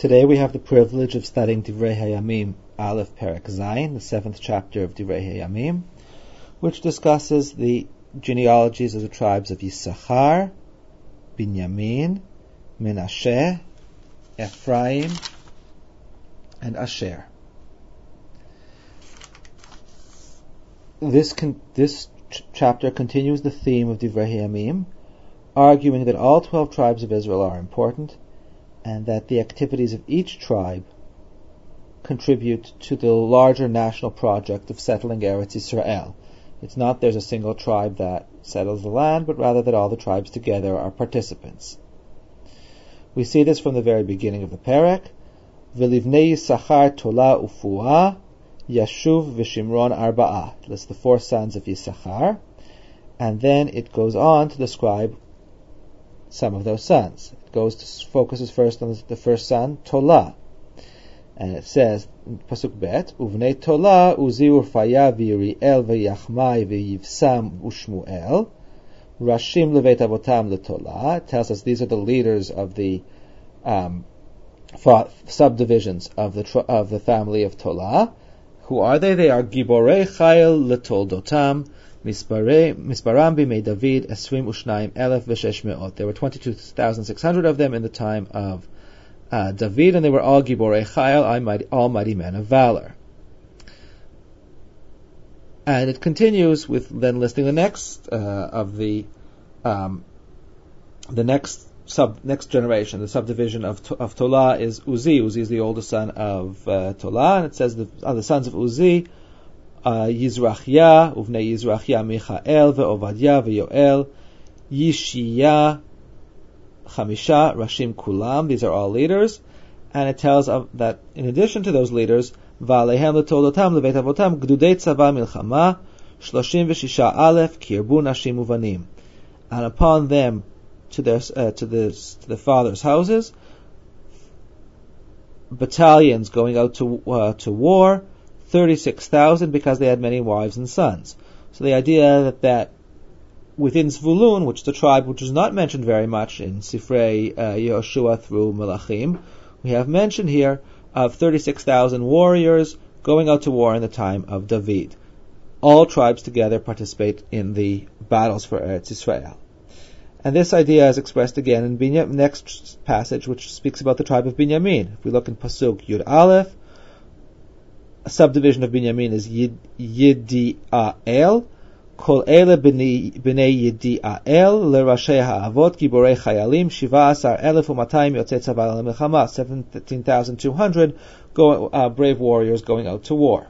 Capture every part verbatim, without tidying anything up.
Today we have the privilege of studying Divrei Hayamim Aleph Perek Zayin, the seventh chapter of Divrei Hayamim, which discusses the genealogies of the tribes of Yisachar, Binyamin, Menashe, Ephraim, and Asher. This con- this ch- chapter continues the theme of Divrei Hayamim, arguing that all twelve tribes of Israel are important, and that the activities of each tribe contribute to the larger national project of settling Eretz Yisrael. It's not there's a single tribe that settles the land, but rather that all the tribes together are participants. We see this from the very beginning of the Perek. V'livnei Yisachar Tola Ufuah, Yashuv v'Shimron Arba'ah. Lists the four sons of Yisachar, and then it goes on to describe some of those sons. It goes to focuses first on the first son, Tola, and it says in Pasuk Bet, Uvnei Tola Uzi Urfaya v'Yiriel v'Yachmai v'Yivsam u'Shmuel Rashim levet avotam leTola. It tells us these are the leaders of the um, subdivisions of the tr- of the family of Tola. Who are they? They are Giborei Chayil letoldotam. Misparam b'mei David esrim u'shnaim elef v'shesh me'ot. There were twenty-two thousand six hundred of them in the time of uh, David, and they were all Giborei Chayil, all mighty men of valor. And it continues with then listing the next uh, of the um, the next sub next generation. The subdivision of of Tola is Uzi. Uzi is the oldest son of uh, Tola, and it says the, uh, the sons of Uzi. Uh, Yizrachya, Uvnei Yizrachya, Michael, Ve'ovadia, Ve'yoel, Yishia, Chamisha, Rashim Kulam. These are all leaders, and it tells of, that in addition to those leaders, Va'alehem letoldotam levet avotam gdudei tzava milchama, shloshim v'shisha aleph kirbu nashim uvanim. And upon them, to their uh, to the to the fathers' houses, battalions going out to uh, to war. thirty-six thousand, because they had many wives and sons. So the idea that, that within Zvulun, which is the tribe which is not mentioned very much in Sifrei uh, Yehoshua through Melachim, we have mention here of thirty-six thousand warriors going out to war in the time of David. All tribes together participate in the battles for Eretz Yisrael. And this idea is expressed again in the next passage, which speaks about the tribe of Binyamin. If we look in Pasuk Yud Aleph, a subdivision of Binyamin is Yid, Yidi'a'el. Kol ele b'nei Yidi'a'el l'rashei ha'avot giborei chayalim shiva asar elef u'matayim yotzei tzava l'milchama. seventeen thousand two hundred go, uh, brave warriors going out to war.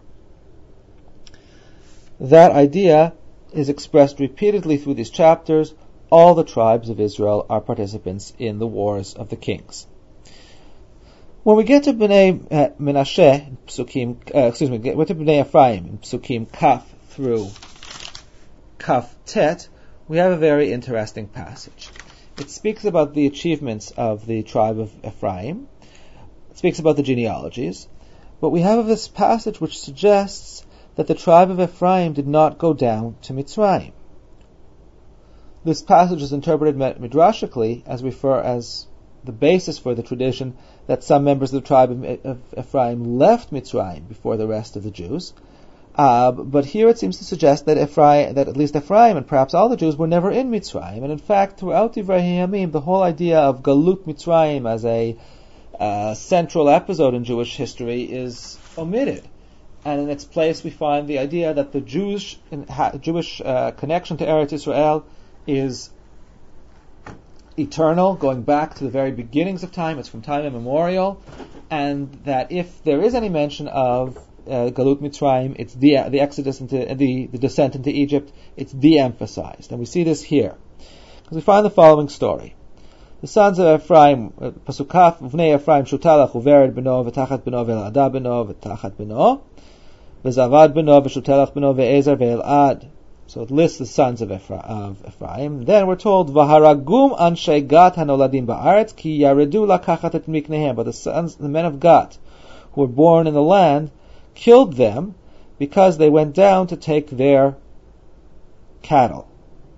That idea is expressed repeatedly through these chapters. All the tribes of Israel are participants in the wars of the kings. When we get to Bnei uh, Menashe, Psukim, uh, excuse me, get to Bnei Ephraim, in Psukim Kaf through Kaf Tet, we have a very interesting passage. It speaks about the achievements of the tribe of Ephraim. It speaks about the genealogies. But we have this passage which suggests that the tribe of Ephraim did not go down to Mitzrayim. This passage is interpreted midrashically as refer as the basis for the tradition that some members of the tribe of Ephraim left Mitzrayim before the rest of the Jews. Uh, but here it seems to suggest that Ephraim, that at least Ephraim and perhaps all the Jews were never in Mitzrayim. And in fact, throughout Divrei Hayamim, the whole idea of Galut Mitzrayim as a uh, central episode in Jewish history is omitted. And in its place, we find the idea that the Jewish Jewish uh, connection to Eretz Yisrael is eternal, going back to the very beginnings of time. It's from time immemorial, and that if there is any mention of uh, Galut Mitzrayim, it's the the exodus into the, the descent into Egypt. It's de-emphasized, and we see this here because we find the following story: the sons of Ephraim, Pasukaf, Vnei Ephraim, Shutalach, Uvered beno, V'tachat beno, Ve'elada beno, V'tachat beno, V'zavad beno, V'shutelach beno, Ve'ezer, Ve'elad. So it lists the sons of Ephraim. Then we're told, V'haragum anshe Gat hanoladim ba'aretz ki yaredu lakachat et miknehem. But the sons, the men of Gat, who were born in the land, killed them because they went down to take their cattle.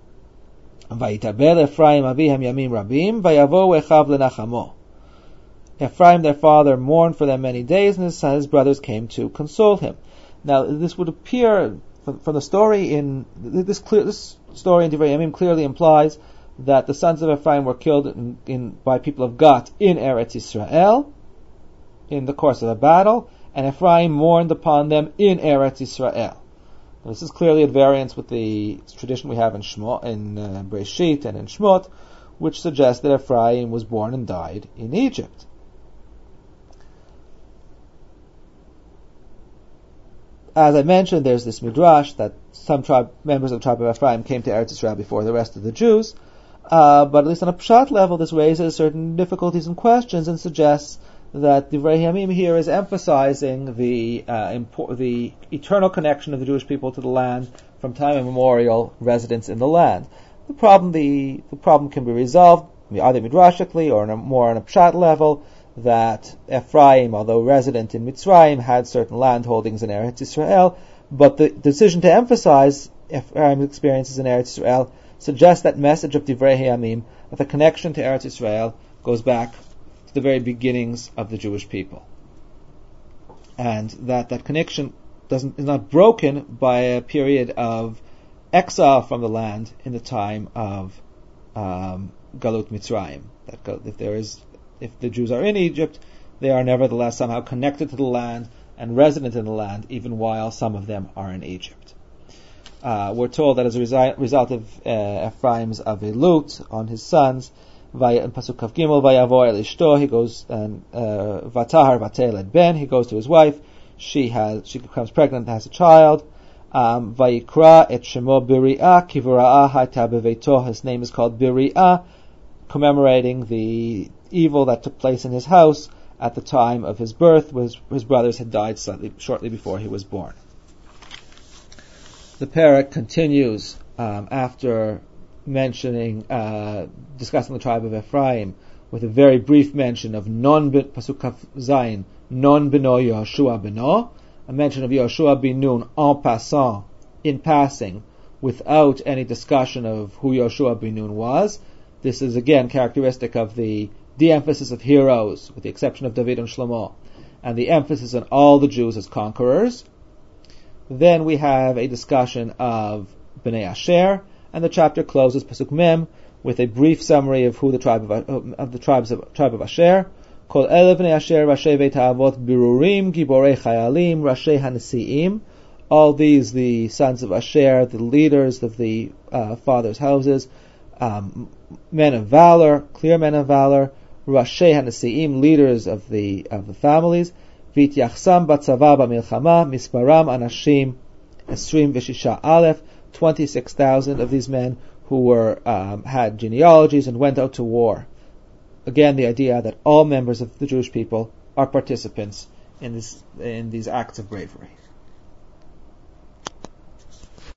Vayitabel Ephraim avihem yamim rabim vayavo echav lenachamo. Ephraim, their father, mourned for them many days, and his, his brothers came to console him. Now, this would appear from, from the story in this clear, this story in Divrei Yamim clearly implies that the sons of Ephraim were killed in, in, by people of Gat in Eretz Yisrael in the course of a battle, and Ephraim mourned upon them in Eretz Yisrael. Now, this is clearly at variance with the tradition we have in Shmot, in uh, Breshit and in Shmot, which suggests that Ephraim was born and died in Egypt. As I mentioned, there's this midrash that some tribe, members of the tribe of Ephraim came to Eretz Yisrael before the rest of the Jews, uh, but at least on a pshat level, this raises certain difficulties and questions and suggests that the Divrei Yamim here is emphasizing the uh, impor- the eternal connection of the Jewish people to the land from time immemorial, residence in the land. The problem the the problem can be resolved either midrashically or on a, more on a pshat level, that Ephraim, although resident in Mitzrayim, had certain land holdings in Eretz Yisrael, but the decision to emphasize Ephraim's experiences in Eretz Yisrael suggests that message of Divrei Yamim, that the connection to Eretz Yisrael goes back to the very beginnings of the Jewish people, and that that connection doesn't is not broken by a period of exile from the land in the time of um, Galut Mitzrayim. That if there is If the Jews are in Egypt, they are nevertheless somehow connected to the land and resident in the land, even while some of them are in Egypt. Uh, we're told that as a resi- result of uh, Ephraim's avilut on his sons, in Pasuk Kaf Gimel, Vayavor el Ishto, he goes and uh, Vatahar Vatel et Ben, he goes to his wife. She has she becomes pregnant and has a child. Um, Vayikra et Shemo Biri'ah Kivura'ah Hayta Beveito. His name is called Biri'ah, commemorating the evil that took place in his house at the time of his birth, when his, his brothers had died slightly, shortly before he was born. The parak continues um, after mentioning, uh, discussing the tribe of Ephraim, with a very brief mention of non Pasuk Kaf Zayin, non beno Yehoshua beno, a mention of Yehoshua bin Nun en passant, in passing, without any discussion of who Yehoshua bin Nun was. This is again characteristic of the de-emphasis of heroes, with the exception of David and Shlomo, and the emphasis on all the Jews as conquerors. Then we have a discussion of Bnei Asher, and the chapter closes Pasuk Mem with a brief summary of who the tribe of, of the tribes of tribe of Asher. Kol ele Bnei Asher Rashei Beit Ha'avot Birurim Giborei Chayalim Rashei Hanesiim. All these, the sons of Asher, the leaders of the uh, fathers' houses, um, men of valor, clear men of valor, Rashei Hanesiim, leaders of the of the families. V'tiachsam batzava b'milchama misparam anashim esrim v'shisha aleph, twenty-six thousand of these men who were um, had genealogies and went out to war. Again, the idea that all members of the Jewish people are participants in this in these acts of bravery.